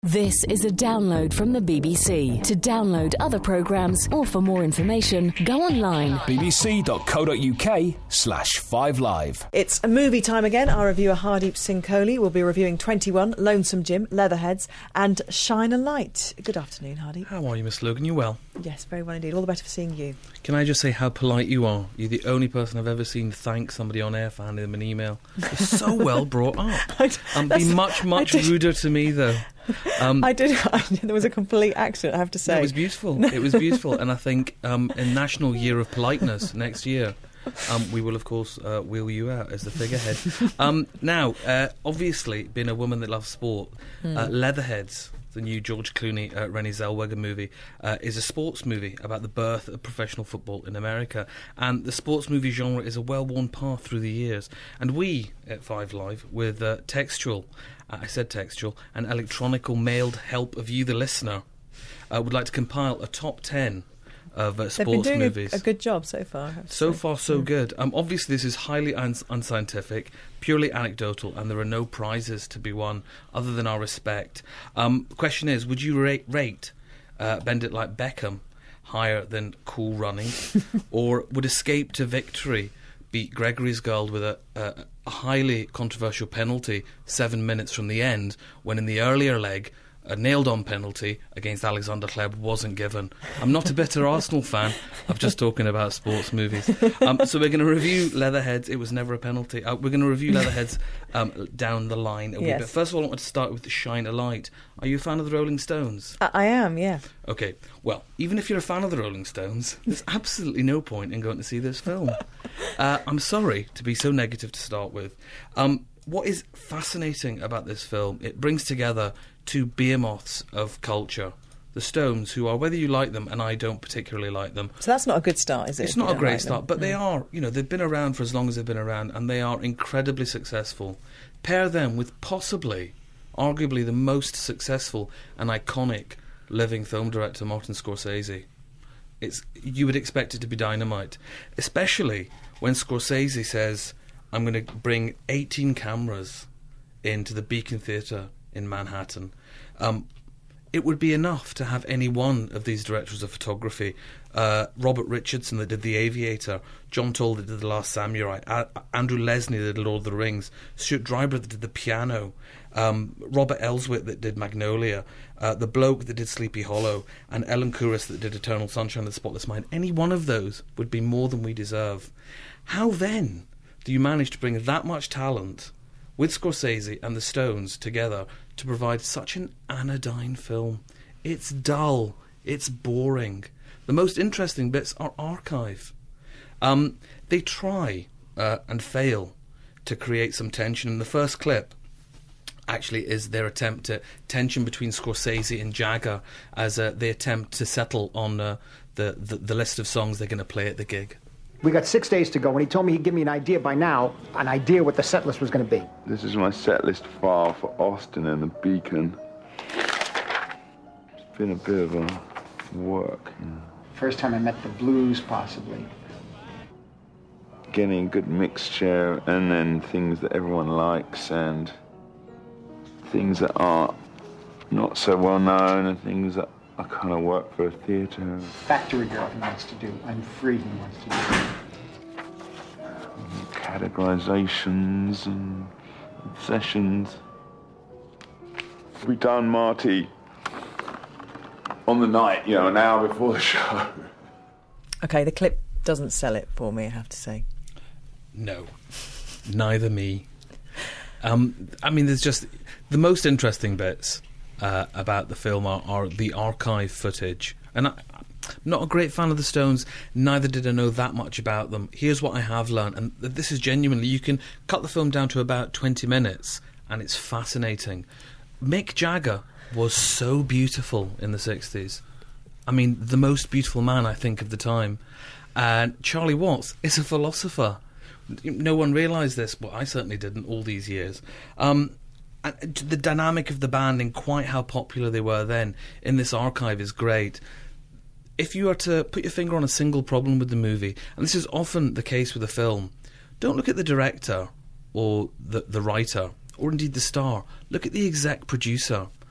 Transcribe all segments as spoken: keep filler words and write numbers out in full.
This is a download from the B B C. To download other programmes or for more information, go online. bbc.co.uk slash 5live. It's a movie time again. Our reviewer Hardeep Singh Kohli will be reviewing twenty-one, Lonesome Jim, Leatherheads and Shine a Light. Good afternoon, Hardeep. How are you, Miss Logan? You well? Yes, very well indeed. All the better for seeing you. Can I just say how polite you are? You're the only person I've ever seen thank somebody on air for handing them an email. You're so well brought up. I, um, be much, much ruder to me, though. Um, I did. I did. There was a complete accident, I have to say. No, it was beautiful. It was beautiful. And I think um, in National Year of Politeness next year, um, we will, of course, uh, wheel you out as the figurehead. Um, now, uh, obviously, being a woman that loves sport, mm. uh, Leatherheads, the new George Clooney, uh, Renée Zellweger movie, uh, is a sports movie about the birth of professional football in America. And the sports movie genre is a well-worn path through the years. And we, at Five Live, with uh, textual, uh, I said textual, and electronical mailed help of you, the listener, uh, would like to compile a top ten of uh, sports They've been doing movies. A, a good job so far. I have to So say. far, so mm. good. Um, obviously, this is highly uns- unscientific, purely anecdotal, and there are no prizes to be won other than our respect. Um, the question is, would you rate, rate uh, Bend It Like Beckham higher than Cool Running, or would Escape to Victory beat Gregory's Girl with a, a, a highly controversial penalty seven minutes from the end, when in the earlier leg, a nailed-on penalty against Alexander Kleb wasn't given? I'm not a bitter Arsenal fan. I'm just talking about sports movies. Um, so we're going to review Leatherheads. It was never a penalty. Uh, we're going to review Leatherheads um, down the line a wee Yes. bit. First of all, I want to start with Shine a Light. Are you a fan of the Rolling Stones? I, I am, yeah. Okay, well, even if you're a fan of the Rolling Stones, there's absolutely no point in going to see this film. Uh, I'm sorry to be so negative to start with. Um, what is fascinating about this film, it brings together two behemoths of culture. The Stones, who are, whether you like them, and I don't particularly like them. So that's not a good start, is it? It's not a great start, but mm. they are, you know, they've been around for as long as they've been around, and they are incredibly successful. Pair them with possibly, arguably, the most successful and iconic living film director, Martin Scorsese. It's, you would expect it to be dynamite, especially when Scorsese says, I'm going to bring eighteen cameras into the Beacon Theatre in Manhattan. Um, it would be enough to have any one of these directors of photography. Uh, Robert Richardson that did The Aviator, John Toll that did The Last Samurai, A- Andrew Lesnie that did Lord of the Rings, Stuart Dryburgh that did The Piano, um, Robert Elswit that did Magnolia, uh, the bloke that did Sleepy Hollow, and Ellen Kuras that did Eternal Sunshine of the Spotless Mind. Any one of those would be more than we deserve. How then do you manage to bring that much talent with Scorsese and the Stones together to provide such an anodyne film? It's dull. It's boring. The most interesting bits are archive. Um, they try uh, and fail to create some tension. And the first clip actually is their attempt at tension between Scorsese and Jagger as uh, they attempt to settle on uh, the, the, the list of songs they're going to play at the gig. We got six days to go, and he told me he'd give me an idea by now, an idea what the set list was going to be. This is my set list file for Austin and the Beacon. It's been a bit of a work. You know. First time I met the blues, possibly. Getting a good mixture, and then things that everyone likes, and things that are not so well known, and things that I kind of work for a theatre. Factory girl he wants to do. I'm free he wants to do. Categorizations and obsessions. We done Marty on the night, you know, an hour before the show. OK, the clip doesn't sell it for me, I have to say. No, neither me. Um, I mean, there's just the most interesting bits uh, about the film are, are the archive footage, and I, I'm not a great fan of the Stones. Neither did I know that much about them. Here's what I have learned, and this is genuinely, you can cut the film down to about twenty minutes, and it's fascinating. Mick Jagger was so beautiful in the sixties. I mean, the most beautiful man, I think, of the time. And Charlie Watts is a philosopher. No one realised this, but I certainly didn't all these years. Um, and the dynamic of the band and quite how popular they were then in this archive is great. If you are to put your finger on a single problem with the movie, and this is often the case with a film, don't look at the director or the, the writer or indeed the star. Look at the exec producer.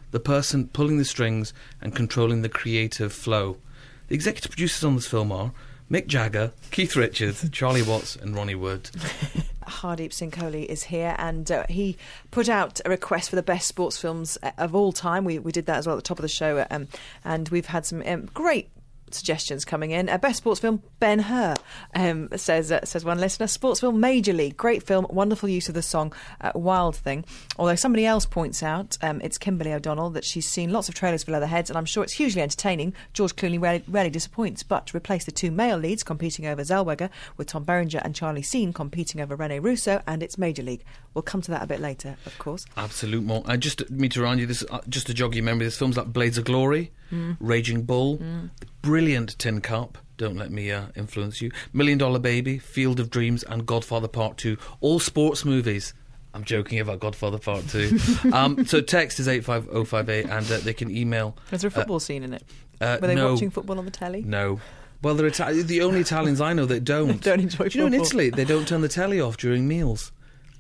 the person pulling the strings and controlling the creative flow. The executive producers on this film are Mick Jagger, Keith Richards, Charlie Watts and Ronnie Wood. Hardeep Singh Kohli is here, and uh, he put out a request for the best sports films of all time. We we did that as well at the top of the show, um, and we've had some um, great suggestions coming in. Uh, best sports film, Ben-Hur, um, says uh, says one listener. Sports film, Major League, great film, wonderful use of the song uh, Wild Thing. Although somebody else points out, um, it's Kimberly O'Donnell, that she's seen lots of trailers for Leatherheads, and I'm sure it's hugely entertaining. George Clooney rarely, rarely disappoints, but replace the two male leads competing over Zellweger with Tom Berenger and Charlie Sheen competing over Rene Russo, and it's Major League. We'll come to that a bit later, of course. Absolute more. And just me to remind you, this uh, just to jog your memory, there's films like Blades of Glory, mm. Raging Bull, mm. brilliant Tin Cup, Don't Let Me uh, Influence You, Million Dollar Baby, Field of Dreams and Godfather Part two, all sports movies. I'm joking about Godfather Part two. um, so text is eight five oh five eight and uh, they can email. Is there a football uh, scene in it? Uh, Were they no. watching football on the telly? No. Well, they're Ita- the only Italians I know that don't. don't enjoy Do you football. know in Italy, they don't turn the telly off during meals.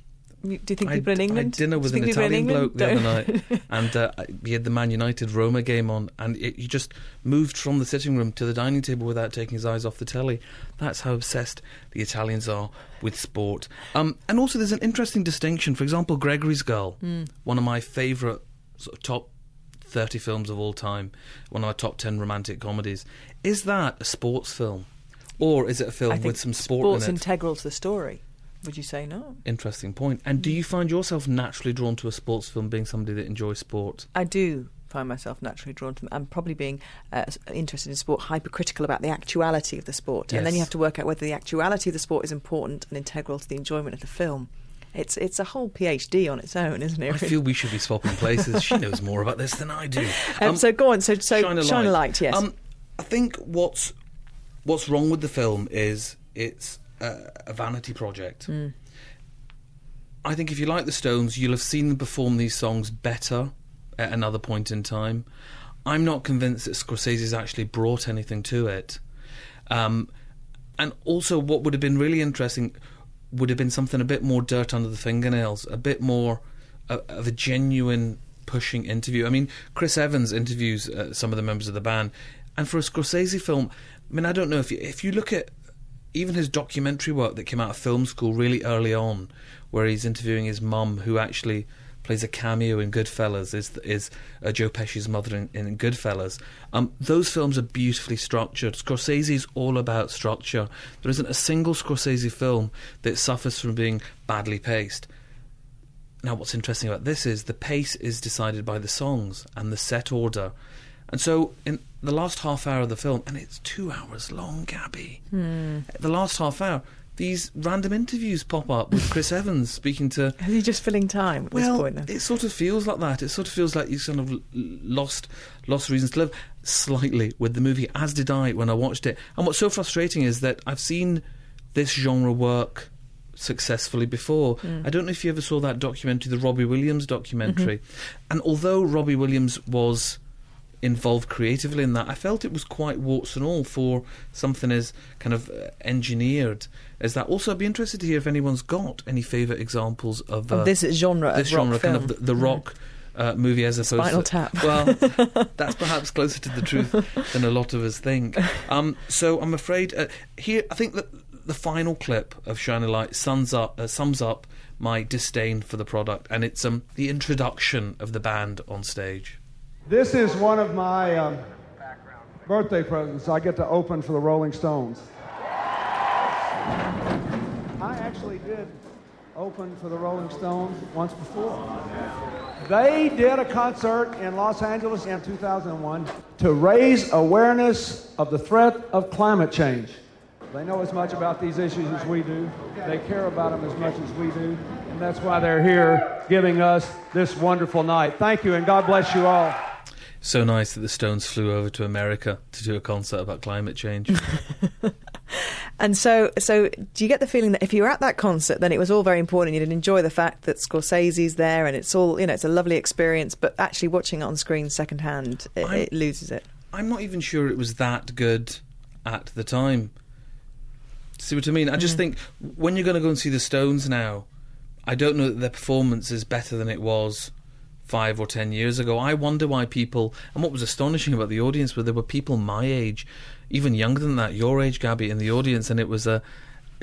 Do you think people I, in England? I had dinner with an Italian bloke the other night, and uh, he had the Man United Roma game on, and it, he just moved from the sitting room to the dining table without taking his eyes off the telly. That's how obsessed the Italians are with sport. Um, and also, there's an interesting distinction. For example, Gregory's Girl, mm. one of my favourite sort of top thirty films of all time, one of my top ten romantic comedies. Is that a sports film, or is it a film I think with some sport sports in it? integral to the story. Would you say no? Interesting point. And do you find yourself naturally drawn to a sports film, being somebody that enjoys sport? I do find myself naturally drawn to them. I'm probably being uh, interested in sport, hypercritical about the actuality of the sport. Yes. And then you have to work out whether the actuality of the sport is important and integral to the enjoyment of the film. It's it's a whole PhD on its own, isn't it? I feel we should be swapping places. She knows more about this than I do. Um, Um, so go on. So, so Shine a Shine a Light. Light, yes. Um, I think what's what's wrong with the film is it's uh, a vanity project. Mm. I think if you like the Stones, you'll have seen them perform these songs better at another point in time. I'm not convinced that Scorsese's actually brought anything to it. Um, and also what would have been really interesting would have been something a bit more dirt under the fingernails, a bit more uh, of a genuine pushing interview. I mean, Chris Evans interviews uh, some of the members of the band, and for a Scorsese film, I mean, I don't know, if you, if you look at even his documentary work that came out of film school really early on, where he's interviewing his mum, who actually plays a cameo in Goodfellas, is is uh, Joe Pesci's mother in, in Goodfellas. Um, those films are beautifully structured. Scorsese's all about structure. There isn't a single Scorsese film that suffers from being badly paced. Now, what's interesting about this is the pace is decided by the songs and the set order. And so, in the last half hour of the film, and it's two hours long, Gabby, hmm. the last half hour, these random interviews pop up with Chris Evans speaking to... Is he just filling time at well, this point, then? It sort of feels like that. It sort of feels like he's kind of lost lost reasons to live slightly with the movie, as did I when I watched it. And what's so frustrating is that I've seen this genre work successfully before. Mm. I don't know if you ever saw that documentary, the Robbie Williams documentary. Mm-hmm. And although Robbie Williams was involved creatively in that, I felt it was quite warts and all for something as kind of uh, engineered as that. Also, I'd be interested to hear if anyone's got any favourite examples of, uh, of this genre this of rock genre, film. kind of the, the rock uh, movie as opposed Spinal to Tap. Well, that's perhaps closer to the truth than a lot of us think. Um, so I'm afraid uh, here I think that the final clip of Shine a Light sums up uh, sums up my disdain for the product, and it's um, the introduction of the band on stage. This is one of my um, birthday presents I get to open for the Rolling Stones. I actually did open for the Rolling Stones once before. They did a concert in Los Angeles in two thousand one to raise awareness of the threat of climate change. They know as much about these issues as we do. They care about them as much as we do. And that's why they're here giving us this wonderful night. Thank you, and God bless you all. So nice that the Stones flew over to America to do a concert about climate change. And so, so do you get the feeling that if you were at that concert, then it was all very important, you'd enjoy the fact that Scorsese's there and it's all, you know, it's a lovely experience, but actually watching it on screen secondhand, it, it loses it. I'm not even sure it was that good at the time. See what I mean? I just mm. think when you're going to go and see the Stones now, I don't know that their performance is better than it was five or ten years ago. I wonder why people, and what was astonishing about the audience, were there were people my age, even younger than that, your age, Gabby, in the audience, and it was a.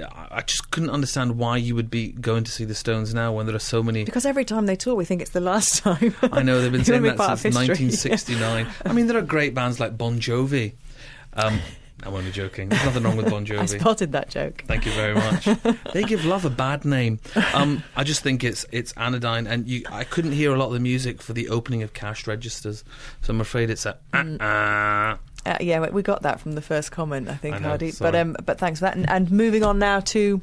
I just couldn't understand why you would be going to see the Stones now when there are so many. Because every time they tour, we think it's the last time. I know, they've been saying that since nineteen sixty-nine. Yeah. I mean, there are great bands like Bon Jovi. Um, I'm only joking. There's nothing wrong with Bon Jovi. I spotted that joke. Thank you very much. They give love a bad name. Um, I just think it's it's anodyne, and you, I couldn't hear a lot of the music for the opening of cash registers, so I'm afraid it's a. Mm. Uh, Uh, yeah, we got that from the first comment, I think, I know, Hardy. sorry. But um, but thanks for that. And, and moving on now to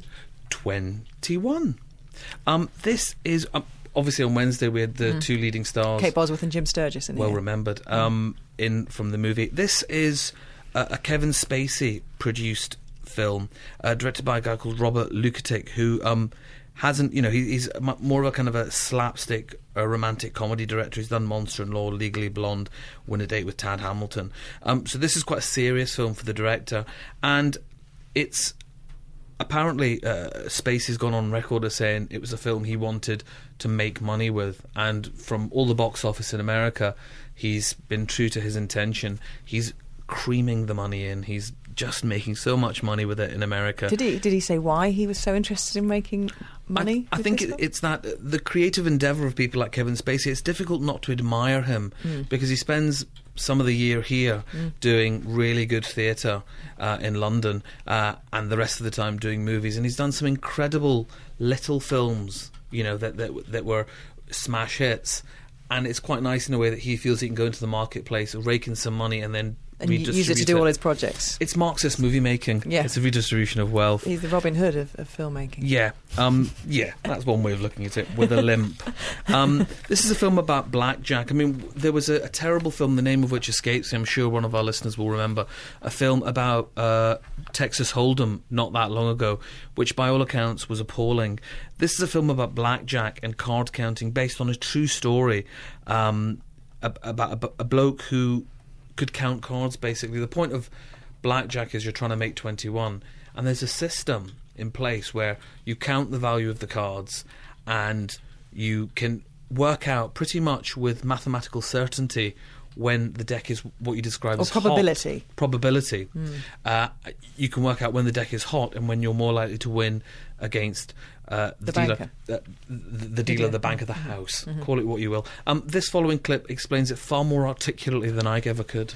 twenty-one. Um, this is um, obviously on Wednesday we had the mm. two leading stars, Kate Bosworth and Jim Sturgis, in well here. remembered, um, in from the movie. This is a, a Kevin Spacey produced film, uh, directed by a guy called Robert Luketic, who um, hasn't, you know, he, he's m- more of a kind of a slapstick, a romantic comedy director. He's done Monster in Law, Legally Blonde, Win a Date with Tad Hamilton. Um, so this is quite a serious film for the director, and it's apparently uh, Spacey's gone on record as saying it was a film he wanted to make money with, and from all the box office in America, he's been true to his intention. He's creaming the money in. He's just making so much money with it in America. Did he? Did he say why he was so interested in making money? I, I think it, it's that uh, the creative endeavour of people like Kevin Spacey. It's difficult not to admire him mm. because he spends some of the year here mm. doing really good theatre uh, in London, uh, and the rest of the time doing movies. And he's done some incredible little films, you know, that that, that were smash hits. And it's quite nice in a way that he feels he can go into the marketplace, rake in some money, and then and use it to do all his projects. It's Marxist movie making. Yeah. It's a redistribution of wealth. He's the Robin Hood of, of filmmaking. Yeah, um, yeah, that's one way of looking at it, with a limp. Um, this is a film about blackjack. I mean, there was a, a terrible film, the name of which escapes me. I'm sure one of our listeners will remember. A film about uh, Texas Hold'em not that long ago, which by all accounts was appalling. This is a film about blackjack and card counting based on a true story um, about a, a bloke who could count cards, basically. The point of blackjack is you're trying to make twenty-one, and there's a system in place where you count the value of the cards and you can work out pretty much with mathematical certainty when the deck is what you describe or as probability. hot. Probability. Mm. Uh, you can work out when the deck is hot and when you're more likely to win against uh, the, the dealer, banker. uh, the, the dealer, the bank of the house. Mm-hmm. Call it what you will. Um, this following clip explains it far more articulately than I ever could.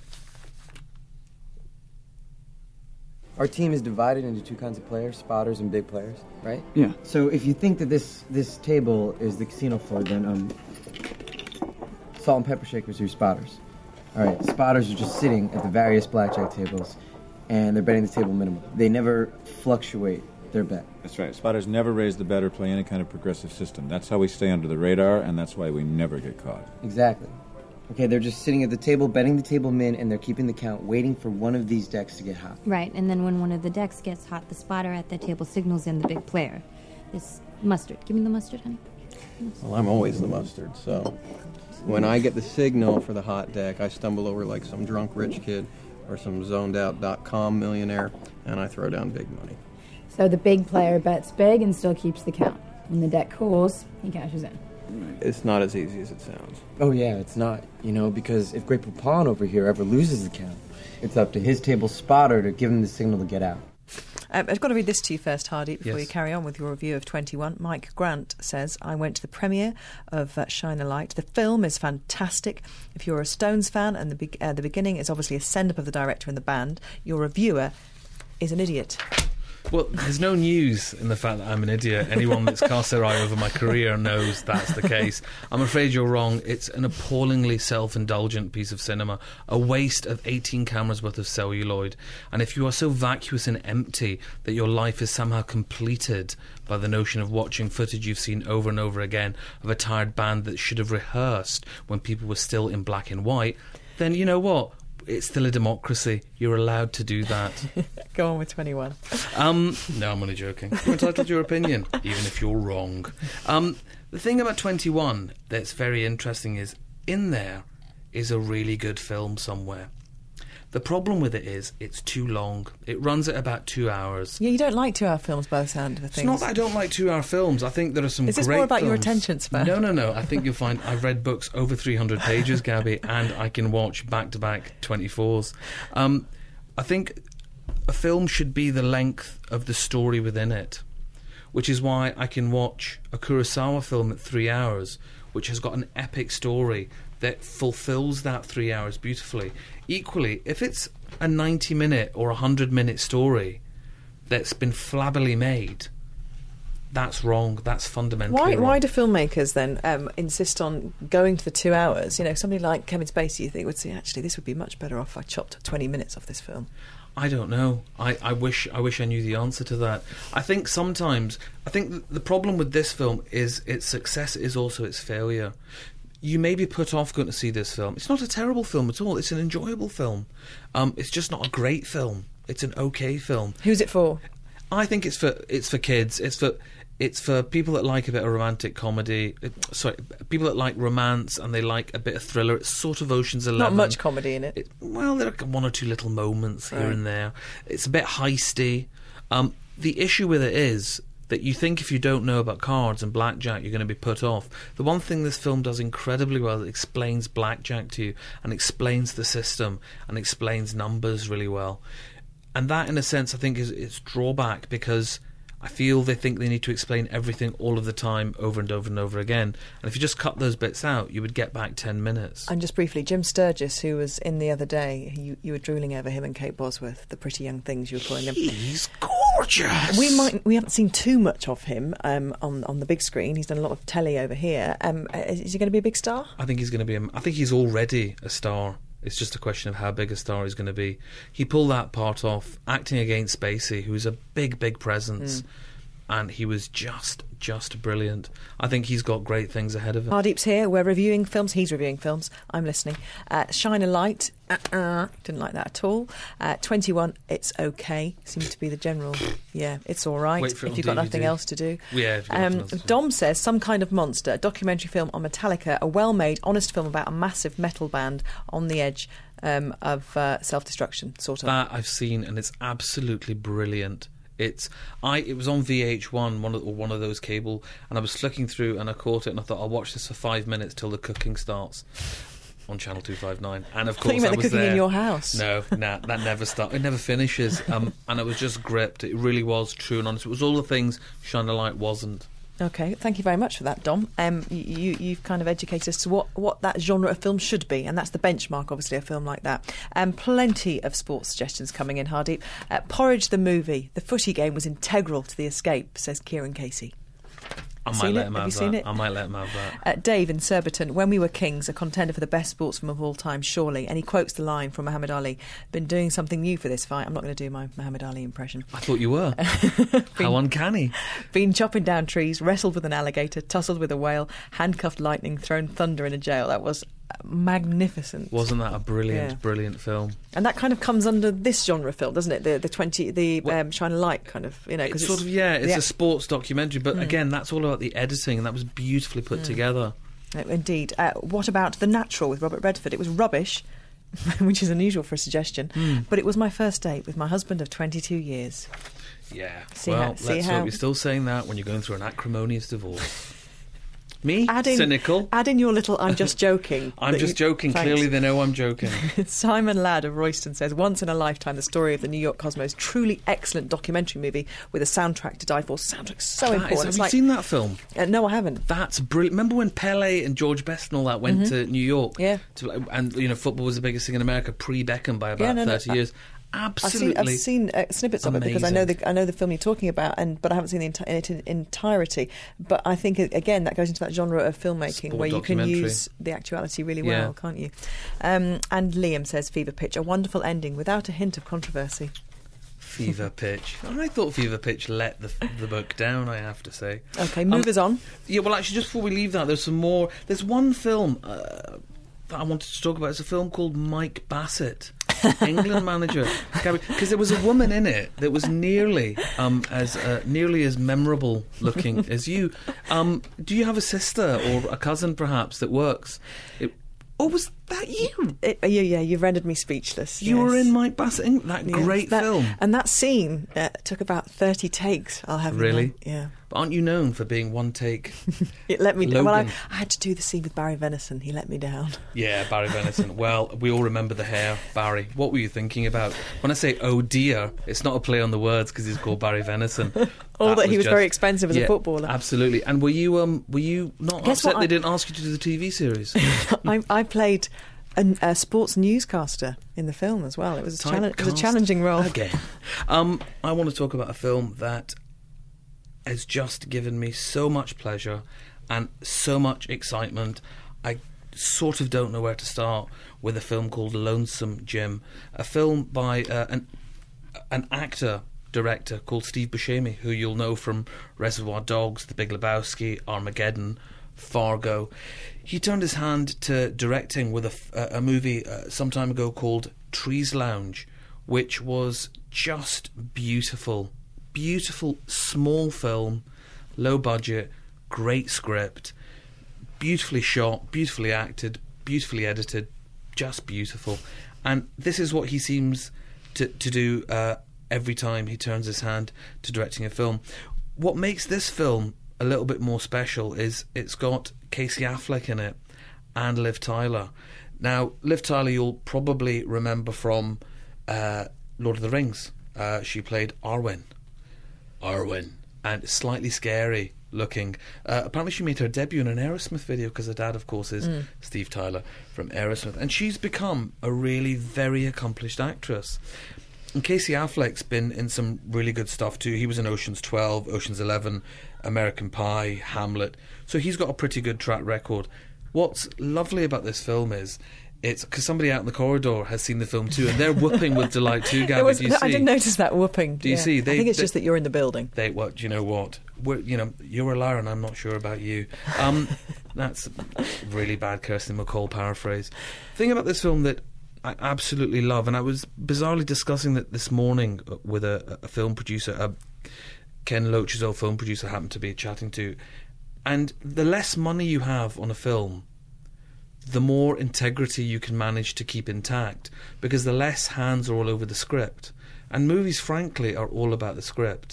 Our team is divided into two kinds of players, spotters and big players, right? Yeah. So if you think that this this table is the casino floor, then um, salt and pepper shakers are your spotters. All right, spotters are just sitting at the various blackjack tables, and they're betting the table minimum. They never fluctuate their bet. That's right. Spotters never raise the bet or play any kind of progressive system. That's how we stay under the radar, and that's why we never get caught. Exactly. Okay, they're just sitting at the table, betting the table min, and they're keeping the count, waiting for one of these decks to get hot. Right, and then when one of the decks gets hot, the spotter at the table signals in the big player. This mustard. Give me the mustard, honey. Well, I'm always the mustard, so when I get the signal for the hot deck, I stumble over like some drunk rich kid or some zoned out dot com millionaire, and I throw down big money. So the big player bets big and still keeps the count. When the deck cools, he cashes in. It's not as easy as it sounds. Oh yeah, it's not, you know, because if Great Poupon over here ever loses the count, it's up to his table spotter to give him the signal to get out. Um, I've got to read this to you first, Hardy, before Yes. you carry on with your review of twenty-one. Mike Grant says, I went to the premiere of uh, Shine a Light. The film is fantastic. If you're a Stones fan, and the, be- uh, the beginning is obviously a send-up of the director and the band, your reviewer is an idiot. Well, there's no news in the fact that I'm an idiot. Anyone that's cast their eye over my career knows that's the case. I'm afraid you're wrong. It's an appallingly self-indulgent piece of cinema, a waste of eighteen cameras worth of celluloid. And if you are so vacuous and empty that your life is somehow completed by the notion of watching footage you've seen over and over again of a tired band that should have rehearsed when people were still in black and white, then you know what? It's still a democracy. You're allowed to do that. Go on with twenty-one. Um, no, I'm only joking. You're entitled to your opinion, even if you're wrong. Um, the thing about twenty-one that's very interesting is in there is a really good film somewhere. The problem with it is it's too long. It runs at about two hours. Yeah, you don't like two-hour films by the sound of the It's things. not that I don't like two-hour films. I think there are some Is great this more about your films. attention span? No, no, no. I think you'll find I've read books over three hundred pages, Gabby, and I can watch back-to-back twenty-fours. Um, I think a film should be the length of the story within it, which is why I can watch a Kurosawa film at three hours, which has got an epic story that fulfills that three hours beautifully. Equally, if it's a ninety-minute or a hundred-minute story that's been flabbily made, that's wrong. That's fundamentally Why, wrong. why do filmmakers then um, insist on going to the two hours? You know, somebody like Kevin Spacey, you think, would say, actually, this would be much better off if I chopped twenty minutes off this film. I don't know. I, I wish I wish I knew the answer to that. I think sometimes I think th- the problem with this film is its success is also its failure. You may be put off going to see this film. It's not a terrible film at all. It's an enjoyable film. Um, it's just not a great film. It's an okay film. Who's it for? I think it's for it's for kids. It's for it's for people that like a bit of romantic comedy. It, sorry, people that like romance and they like a bit of thriller. It's sort of Ocean's Eleven. Not much comedy in it. it well, there are one or two little moments here Right. and there. It's a bit heisty. Um, the issue with it is that you think if you don't know about cards and blackjack, you're going to be put off. The one thing this film does incredibly well is it explains blackjack to you and explains the system and explains numbers really well. And that, in a sense, I think is its drawback, because I feel they think they need to explain everything all of the time over and over and over again. And if you just cut those bits out, you would get back ten minutes. And just briefly, Jim Sturgis, who was in the other day, you, you were drooling over him and Kate Bosworth, the pretty young things you were calling them. He's gorgeous. We might we haven't seen too much of him um, on on the big screen. He's done a lot of telly over here. Um, is, is he going to be a big star? I think he's going to be. A, I think he's already a star. It's just a question of how big a star he's going to be. He pulled that part off, acting against Spacey, who's a big, big presence, mm. and he was just, just brilliant. I think he's got great things ahead of him. Hardeep's here. We're reviewing films. He's reviewing films. I'm listening. Uh, Shine a Light. Uh-uh. Didn't like that at all. Uh, twenty-one. It's okay. Seems to be the general. Yeah, it's all right. Wait for it if on you've got D V D. nothing else to do. Yeah. If you've got Um, nothing else to do. Dom says Some Kind of Monster, a documentary film on Metallica, a well-made, honest film about a massive metal band on the edge um, of uh, self-destruction, sort of. That I've seen, and it's absolutely brilliant. It's I. It was on V H one, one of or one of those cable, and I was flicking through, and I caught it, and I thought I'll watch this for five minutes till the cooking starts on Channel two fifty-nine. And of I thought course, you meant I the was cooking there. in your house. No, nah, that never starts. It never finishes. Um, and I was just gripped. It really was true and honest. It was all the things Shine a Light wasn't. Okay, thank you very much for that, Dom. Um, you, you've kind of educated us to what, what that genre of film should be, and that's the benchmark, obviously, a film like that. Um, plenty of sports suggestions coming in, Hardeep. Uh, Porridge the movie. The footy game was integral to the escape, says Kieran Casey. I might Seen let it? him Have have you seen that. it? I might let him have that. Uh, Dave in Surbiton, When We Were Kings, a contender for the best sports film of all time, surely. And he quotes the line from Muhammad Ali, been doing something new for this fight. I'm not going to do my Muhammad Ali impression. I thought you were. How uncanny. Been chopping down trees, wrestled with an alligator, tussled with a whale, handcuffed lightning, thrown thunder in a jail. That was magnificent. Wasn't that a brilliant, Yeah. brilliant film? And that kind of comes under this genre film, doesn't it? The the twenty the um, Shine a Light kind of, you know. 'cause It's sort of, yeah, it's yeah. a sports documentary, but Mm. again, that's all about the editing, and that was beautifully put Mm. together. Uh, Indeed. Uh, what about The Natural with Robert Redford? It was rubbish, which is unusual for a suggestion, Mm. but it was my first date with my husband of twenty-two years. Yeah. See well, how- see let's how- hope you're still saying that when you're going through an acrimonious divorce. Me? Add in, Cynical? Add in your little I'm just joking. I'm that just you- joking. Thanks. Clearly they know I'm joking. Simon Ladd of Royston says, once in a lifetime, the story of the New York Cosmos. Truly excellent documentary movie with a soundtrack to die for. Soundtrack's so That important. is- have It's you like- seen that film? Uh, no, I haven't. That's brilliant. Remember when Pele and George Best and all that went Mhm. to New York? Yeah. To, and, you know, football was the biggest thing in America pre-Beckham by about Yeah, no, no, thirty I- years. Absolutely. I've seen, I've seen uh, snippets of it because I know amazing. the I know the film you're talking about, and but I haven't seen the enti- it in entirety. But I think again that goes into that genre of filmmaking Sport where you can documentary. use the actuality really Yeah. well, can't you? Um, and Liam says Fever Pitch, a wonderful ending without a hint of controversy. Fever Pitch. I thought Fever Pitch let the the book down, I have to say. Okay, move us on. Yeah, well, actually, just before we leave that, there's some more. There's one film uh, that I wanted to talk about. It's a film called Mike Bassett, England manager. Because there was a woman in it that was nearly um, as uh, nearly as memorable looking as you. Um, do you have a sister or a cousin, perhaps, that works? It, Oh, was that you? It, yeah, yeah, you've rendered me speechless. You yes. were in Mike Bassett, that Yes, great that- film. And that scene uh, took about thirty takes, I'll have you Really? know. Yeah. But aren't you known for being one take? It let me down. Well, I, Logan. I had to do the scene with Barry Venison. He let me down. Yeah, Barry Venison. Well, we all remember the hair. Barry, what were you thinking about? When I say oh dear, it's not a play on the words because he's called Barry Venison. Or that he was just- very expensive as a Yeah, footballer. Absolutely. And were you um were you not Guess upset what they I- didn't ask you to do the T V series? I, I played a, a sports newscaster in the film as well. It was a, challenge, it was a Typecast challenging role. Again. Um, I want to talk about a film that has just given me so much pleasure and so much excitement. I sort of don't know where to start with a film called Lonesome Jim, a film by uh, an an actor director called Steve Buscemi, who you'll know from Reservoir Dogs, The Big Lebowski, Armageddon, Fargo. He turned his hand to directing with a, f- a- a movie uh, some time ago called Trees Lounge, which was just beautiful. Beautiful, small film, low budget, great script, beautifully shot, beautifully acted, beautifully edited, just beautiful. And this is what he seems to, to do uh, every time he turns his hand to directing a film. What makes this film a little bit more special is it's got Casey Affleck in it and Liv Tyler. Now, Liv Tyler you'll probably remember from uh, Lord of the Rings. Uh, she played Arwen. Arwen. And slightly scary looking. Uh, apparently she made her debut in an Aerosmith video because her dad, of course, is Mm. Steve Tyler from Aerosmith. And she's become a really very accomplished actress. And Casey Affleck's been in some really good stuff too. He was in Ocean's twelve, Ocean's eleven, American Pie, Hamlet. So he's got a pretty good track record. What's lovely about this film is it's because somebody out in the corridor has seen the film too, and they're whooping with delight too, Gabby. It was- do you see? I didn't notice that whooping. Do you Yeah. see? They, I think it's they- just that you're in the building. They what? Do you know what? We're, you know, you're a liar, and I'm not sure about you. Um, that's really bad Kirsten McCall paraphrase. Thing about this film that I absolutely love, and I was bizarrely discussing that this morning with a, a film producer, uh, Ken Loach's old film producer, happened to be chatting to, and the less money you have on a film, the more integrity you can manage to keep intact, because the less hands are all over the script. And movies, frankly, are all about the script.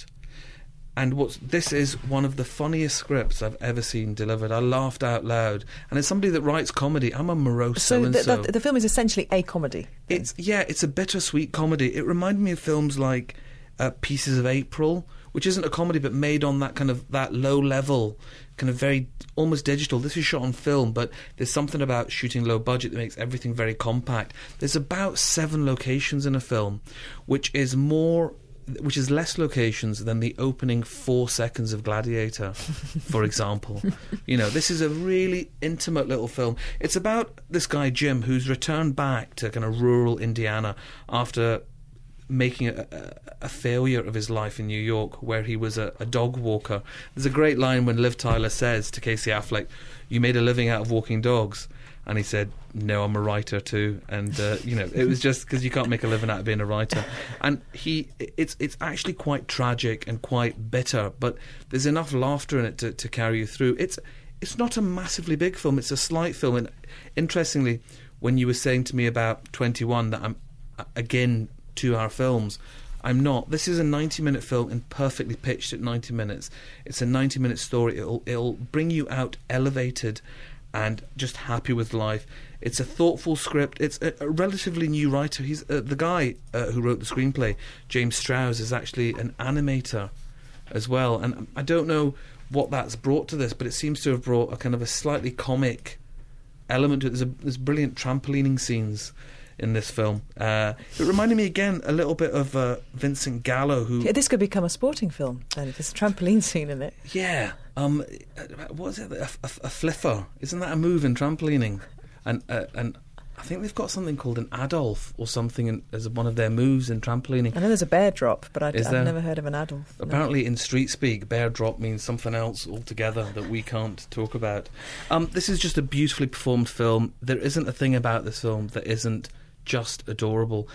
And what's, this is one of the funniest scripts I've ever seen delivered. I laughed out loud. And as somebody that writes comedy, I'm a morose So the, so-and-so. the, the film is essentially a comedy. It's yeah, it's a bittersweet comedy. It reminded me of films like uh, Pieces of April, which isn't a comedy but made on that kind of that low level, kind of very almost digital. This is shot on film, but there's something about shooting low budget that makes everything very compact. There's about seven locations in a film, which is more. Which is less locations than the opening four seconds of Gladiator, for example. You know, this is a really intimate little film. It's about this guy, Jim, who's returned back to kind of rural Indiana after making a, a, a failure of his life in New York, where he was a, a dog walker. There's a great line when Liv Tyler says to Casey Affleck, "You made a living out of walking dogs." And he said, "No, I'm a writer too." And uh, you know, it was just because you can't make a living out of being a writer. And he, it's it's actually quite tragic and quite bitter, but there's enough laughter in it to, to carry you through. It's it's not a massively big film. It's a slight film. And interestingly, when you were saying to me about twenty-one that I'm again two-hour films, I'm not. This is a ninety-minute film and perfectly pitched at ninety minutes. It's a ninety-minute story. It'll it'll bring you out elevated and just happy with life. It's a thoughtful script. It's a, a relatively new writer. He's uh, the guy uh, who wrote the screenplay, James Strauss, is actually an animator as well. And I don't know what that's brought to this, but it seems to have brought a kind of a slightly comic element to it. There's, a, there's brilliant trampolining scenes in this film. Uh, it reminded me again a little bit of uh, Vincent Gallo, who... Yeah, this could become a sporting film, then. There's a trampoline scene in it. Yeah. Um, what is it? A, a, a fliffer. Isn't that a move in trampolining? And uh, and I think they've got something called an Adolf or something in, as one of their moves in trampolining. I know there's a bear drop, but I'd, Is I've there? never heard of an Adolf. No. Apparently in street speak, bear drop means something else altogether that we can't talk about. Um, this is just a beautifully performed film. There isn't a thing about this film that isn't just adorable.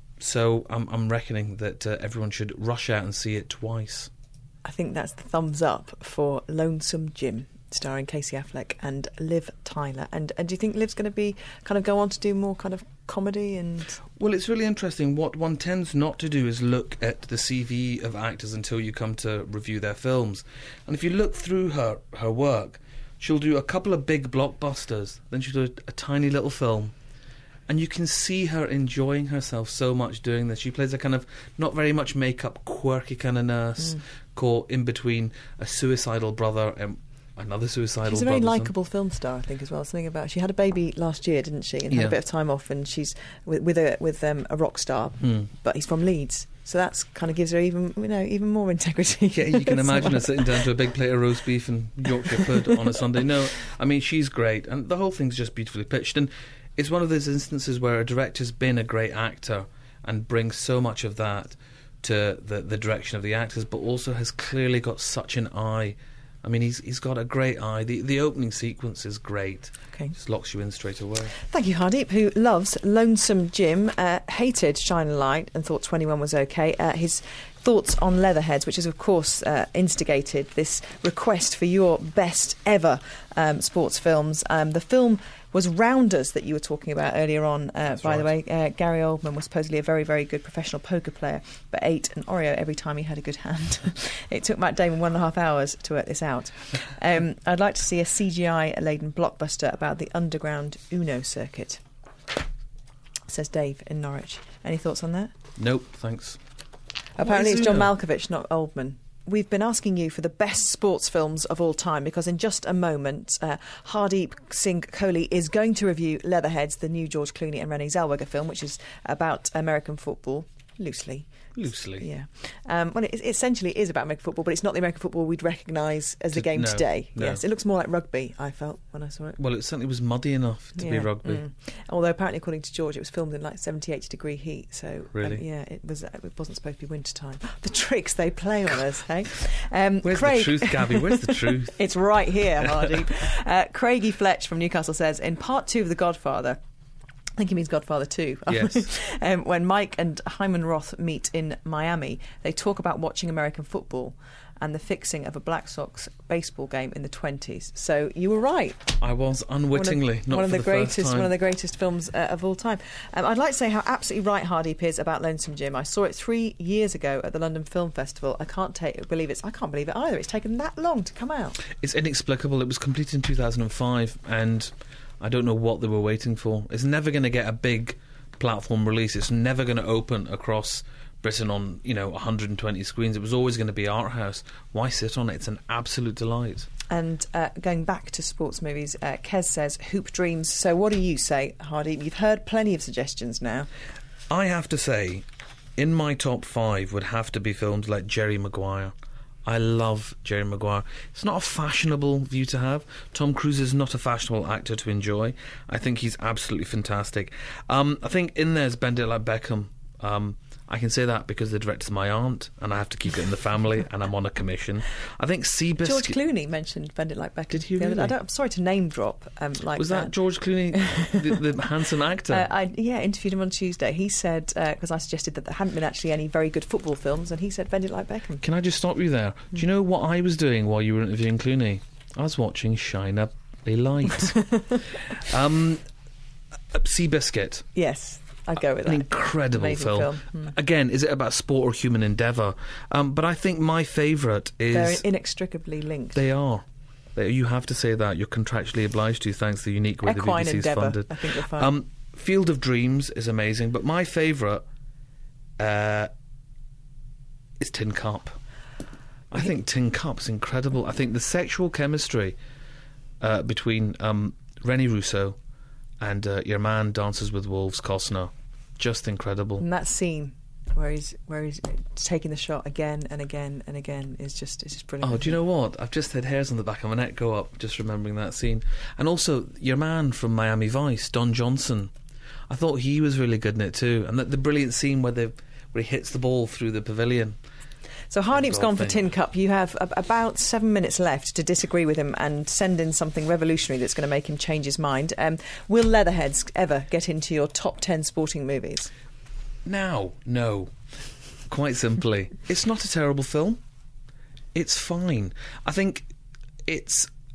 So I'm, I'm reckoning that uh, everyone should rush out and see it twice. I think that's the thumbs up for Lonesome Jim. starring Casey Affleck and Liv Tyler. And, and do you think Liv's going to be kind of go on to do more kind of comedy and? Well, it's really interesting. What one tends not to do is look at the C V of actors until you come to review their films. And if you look through her her work, she'll do a couple of big blockbusters, then she'll do a, a tiny little film. And you can see her enjoying herself so much doing this. She plays a kind of not very much makeup, quirky kind of nurse, mm. caught in between a suicidal brother and another suicidal brother. She's a very likeable film star, I think, as well. Something about she had a baby last year, didn't she? And yeah. had a bit of time off, and she's with with a with um, a rock star, mm. but he's from Leeds. So that's kind of gives her even, you know, even more integrity. Yeah, you can imagine her sitting down to a big plate of roast beef and Yorkshire pud on a Sunday. No, I mean, she's great, and the whole thing's just beautifully pitched. And it's one of those instances where a director's been a great actor and brings so much of that to the the direction of the actors, but also has clearly got such an eye. I mean, he's he's got a great eye. The the opening sequence is great. Okay. Just locks you in straight away. Thank you, Hardeep, who loves Lonesome Jim, uh, hated Shine a Light and thought twenty-one was okay. Uh, his thoughts on Leatherheads, which has, of course, uh, instigated this request for your best ever um, sports films. Um, the film was Rounders that you were talking about earlier on, uh, by right. the way. Uh, Gary Oldman was supposedly a very, very good professional poker player, but ate an Oreo every time he had a good hand. It took Matt Damon one and a half hours to work this out. Um, I'd like to see a C G I-laden blockbuster about the underground Uno circuit, says Dave in Norwich. Any thoughts on that? Nope, thanks. Apparently it's John Uno? Malkovich, not Oldman. We've been asking you for the best sports films of all time because in just a moment, uh, Hardeep Singh Kohli is going to review Leatherheads, the new George Clooney and Renée Zellweger film, which is about American football, loosely. Loosely. Yeah. Um, well, it, it essentially is about American football, but it's not the American football we'd recognise as the game no, today. no. Yes, it looks more like rugby, I felt, when I saw it. Well, it certainly was muddy enough to Yeah, be rugby. mm. Although apparently, according to George, it was filmed in like seventy-eight degree heat. So Really? um, yeah, it was. It wasn't supposed to be winter time. The tricks they play on us, hey? Um, Where's Craig, the truth, Gabby? Where's the truth? It's right here, Hardy. uh, Craigie Fletch from Newcastle says, in part two of The Godfather, I think he means Godfather two. Yes. um, when Mike and Hyman Roth meet in Miami, they talk about watching American football and the fixing of a Black Sox baseball game in the twenties. So you were right. I was unwittingly, one of, not one of for the, the greatest, first time. one of the greatest films uh, of all time. Um, I'd like to say how absolutely right Hardeep is about Lonesome Jim. I saw it three years ago at the London Film Festival. I can't take, believe it's. I can't believe it either. It's taken that long to come out. It's inexplicable. It was completed in two thousand five, and I don't know what they were waiting for. It's never going to get a big platform release. It's never going to open across Britain on, you know, one hundred twenty screens. It was always going to be art house. Why sit on it? It's an absolute delight. And uh, going back to sports movies, uh, Kez says Hoop Dreams. So what do you say, Hardy? You've heard plenty of suggestions now. I have to say, in my top five would have to be films like Jerry Maguire. I love Jerry Maguire. It's not a fashionable view to have. Tom Cruise is not a fashionable actor to enjoy. I think he's absolutely fantastic. Um, I think in there's Bend It Like Beckham. Um, I can say that because the director's my aunt and I have to keep it in the family and I'm on a commission. I think Seabiscuit... George Clooney mentioned Bend It Like Beckham. Did he the other- really? I don't, I'm sorry to name drop um, like Was that, that. George Clooney, the, the handsome actor? Uh, I, yeah, interviewed him on Tuesday. He said, because I suggested that there hadn't been actually any very good football films, and he said Bend It Like Beckham. Can I just stop you there? Do you know what I was doing while you were interviewing Clooney? I was watching Shine Up a Light. um, Seabiscuit. Yes. I'd go with that. An incredible Amazing film. film. Mm. Again, is it about sport or human endeavour? Um, but I think my favourite is... They're inextricably linked. They are. They, you have to say that. You're contractually obliged to, thanks to the unique way Equine the B B C's endeavour, funded. I think you'll find. Um, Field of Dreams is amazing, but my favourite uh, is Tin Cup. I think Tin Cup's incredible. I think the sexual chemistry uh, between um, Rennie Russo and uh, your man Dances with Wolves, Costner, just incredible. And that scene where he's where he's taking the shot again and again and again is just it's just brilliant. Oh, do you know what? I've just had hairs on the back of my neck go up just remembering that scene. And also, your man from Miami Vice, Don Johnson, I thought he was really good in it too. And the, the brilliant scene where, the, where he hits the ball through the pavilion. So Hardeep's God gone for thing. Tin Cup. You have a- about seven minutes left to disagree with him and send in something revolutionary that's going to make him change his mind. Um, will Leatherheads ever get into your top ten sporting movies? Now, no. Quite simply, it's not a terrible film. It's fine. I think it's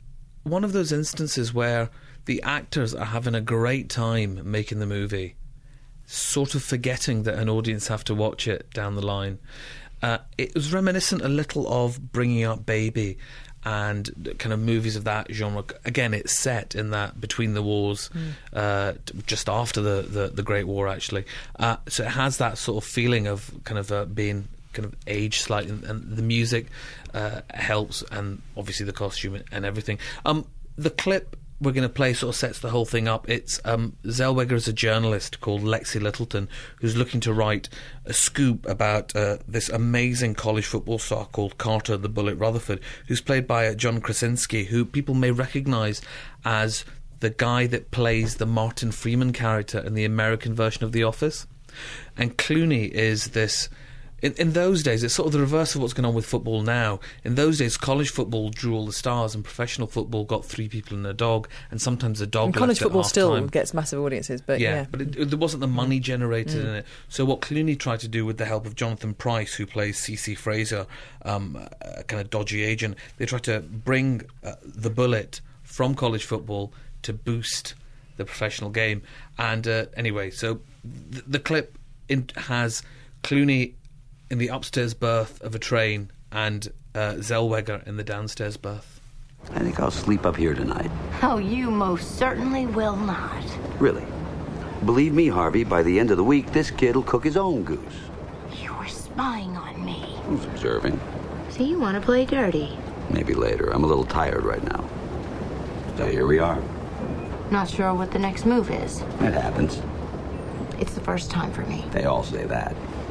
one of those instances where the actors are having a great time making the movie, sort of forgetting that an audience have to watch it down the line. Uh, it was reminiscent a little of Bringing Up Baby and kind of movies of that genre. Again, it's set in that between the wars, mm. uh, just after the, the, the Great War, actually. Uh, so it has that sort of feeling of kind of uh, being kind of aged slightly, and, and the music uh, helps, and obviously the costume and everything. Um, the clip we're going to play sort of sets the whole thing up. It's um, Zellweger is a journalist called Lexi Littleton who's looking to write a scoop about uh, this amazing college football star called Carter the Bullet Rutherford, who's played by uh, John Krasinski, who people may recognise as the guy that plays the Martin Freeman character in the American version of The Office. And Clooney is this... In, in those days, it's sort of the reverse of what's going on with football now. In those days, college football drew all the stars, and professional football got three people and a dog, and sometimes a dog. And college football still gets massive audiences, but yeah, yeah. but it, it, there wasn't the money generated mm. in it. So what Clooney tried to do, with the help of Jonathan Pryce, who plays C C Fraser, um, a kind of dodgy agent, they tried to bring uh, the bullet from college football to boost the professional game. And uh, anyway, so th- the clip in- has Clooney in the upstairs berth of a train and uh, Zellweger in the downstairs berth. I think I'll sleep up here tonight. Oh, you most certainly will not. Really? Believe me, Harvey, by the end of the week, this kid will cook his own goose. You were spying on me. Who's observing? So you want to play dirty? Maybe later. I'm a little tired right now. So here we are. Not sure what the next move is. It happens. It's the first time for me. They all say that.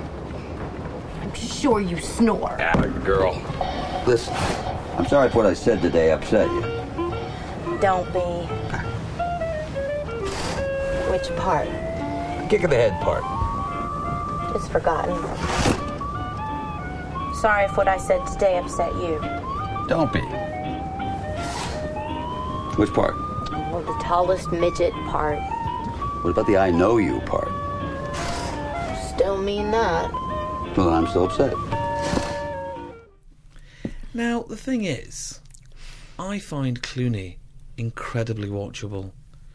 I'm sure you snore. Atta girl. Listen, I'm sorry if what I said today upset you. Don't be. Which part? Kick of the head part. Just forgotten. Sorry if what I said today upset you. Don't be. Which part? Well, the tallest midget part. What about the I know you part? Still mean that. Well, I'm still upset. Now, the thing is, I find Clooney incredibly watchable.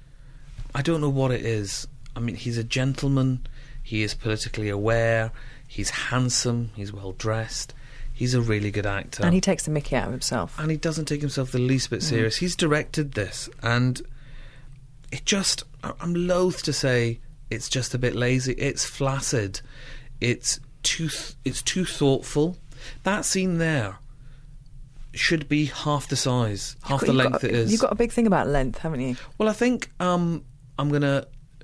I don't know what it is. I mean, he's a gentleman, he is politically aware, he's handsome, he's well dressed, he's a really good actor. And he takes the mickey out of himself. And he doesn't take himself the least bit serious. Mm. He's directed this, and it just, I'm loath to say it's just a bit lazy. It's flaccid. It's too, th- it's too thoughtful. That scene there should be half the size, half the length it is. You've got a big thing about length, haven't you? Well, I think um, I'm going to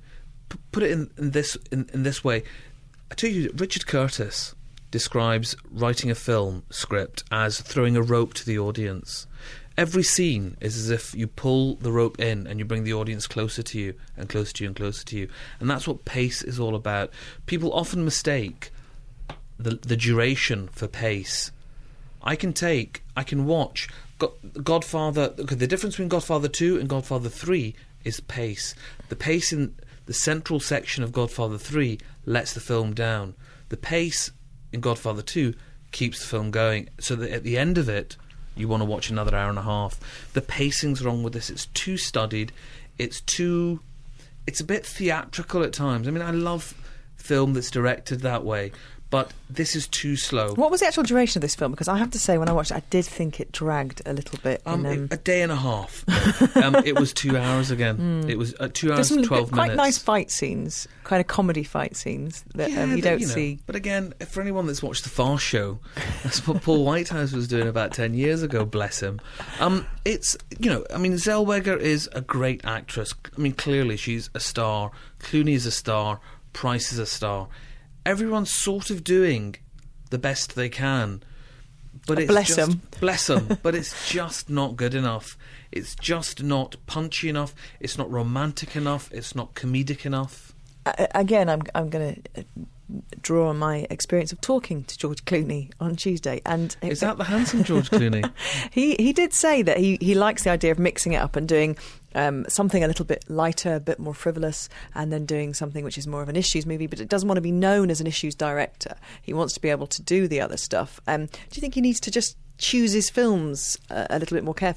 p- put it in, in this in, in this way. I tell you, Richard Curtis describes writing a film script as throwing a rope to the audience. Every scene is as if you pull the rope in and you bring the audience closer to you and closer to you and closer to you. And that's what pace is all about. People often mistake the the duration for pace. I can take, I can watch God, Godfather. Okay, the difference between Godfather two and Godfather three is pace. The pace in the central section of Godfather three lets the film down. The pace in Godfather two keeps the film going, so that at the end of it, you want to watch another hour and a half. The pacing's wrong with this. It's too studied. It's too... It's a bit theatrical at times. I mean, I love film that's directed that way, but this is too slow. What was the actual duration of this film? Because I have to say, when I watched it, I did think it dragged a little bit. Um, in, um... It, a day and a half. um, it was two hours again. Mm. It was uh, two hours, There's some twelve quite minutes. nice fight scenes, kind of comedy fight scenes that yeah, um, you that, don't you know, see. But again, for anyone that's watched The Far Show, that's what Paul Whitehouse was doing about ten years ago, bless him. Um, it's, you know, I mean, Zellweger is a great actress. I mean, clearly she's a star. Clooney is a star. Pryce is a star. Everyone's sort of doing the best they can, but it's bless just, them, bless them. But it's just not good enough. It's just not punchy enough. It's not romantic enough. It's not comedic enough. Uh, again, I'm I'm going to draw on my experience of talking to George Clooney on Tuesday, and is that the handsome George Clooney? he he did say that he he likes the idea of mixing it up and doing Um, something a little bit lighter, a bit more frivolous, and then doing something which is more of an issues movie, but it doesn't want to be known as an issues director. He wants to be able to do the other stuff. Um, do you think he needs to just choose his films uh, a little bit more carefully then?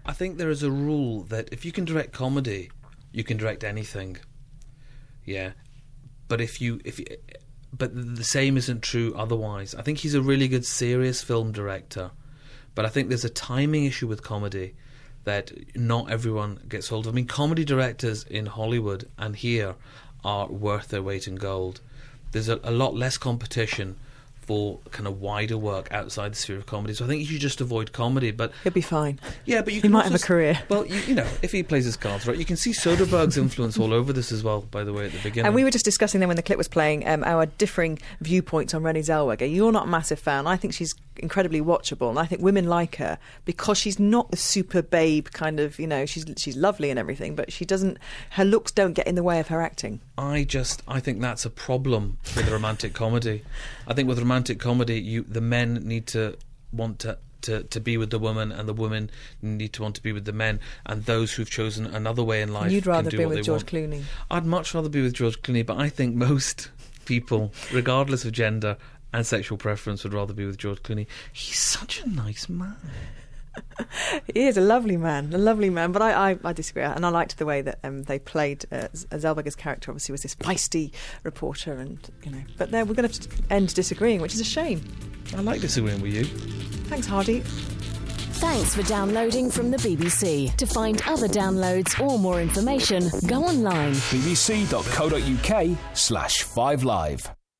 I think there is a rule that if you can direct comedy, you can direct anything. Yeah, but if you if you, but the same isn't true otherwise. I think he's a really good serious film director, but I think there's a timing issue with comedy that not everyone gets hold of. I mean, comedy directors in Hollywood and here are worth their weight in gold. There's a, a lot less competition for kind of wider work outside the sphere of comedy. So I think you should just avoid comedy. But he'll be fine. Yeah, but you he can might also have a career. Well, you, you know, if he plays his cards right, you can see Soderbergh's influence all over this as well. By the way, at the beginning, and we were just discussing then when the clip was playing um, our differing viewpoints on Renée Zellweger. You're not a massive fan. I think she's incredibly watchable, and I think women like her because she's not the super babe kind of. You know, she's she's lovely and everything, but she doesn't. Her looks don't get in the way of her acting. I just I think that's a problem with romantic comedy. I think with romantic comedy, you the men need to want to, to, to be with the woman, and the women need to want to be with the men, and those who've chosen another way in life. You'd rather can do be what with they George want. Clooney. I'd much rather be with George Clooney, but I think most people, regardless of gender and sexual preference, would rather be with George Clooney. He's such a nice man. He is a lovely man, a lovely man, but I, I, I disagree, and I liked the way that um, they played uh, Zellweger's character. Obviously, was this feisty reporter, and you know. But there, we're going to have to end disagreeing, which is a shame. I like disagreeing with you. Thanks, Hardy. Thanks for downloading from the B B C. To find other downloads or more information, go online bbc.co.uk slash 5live.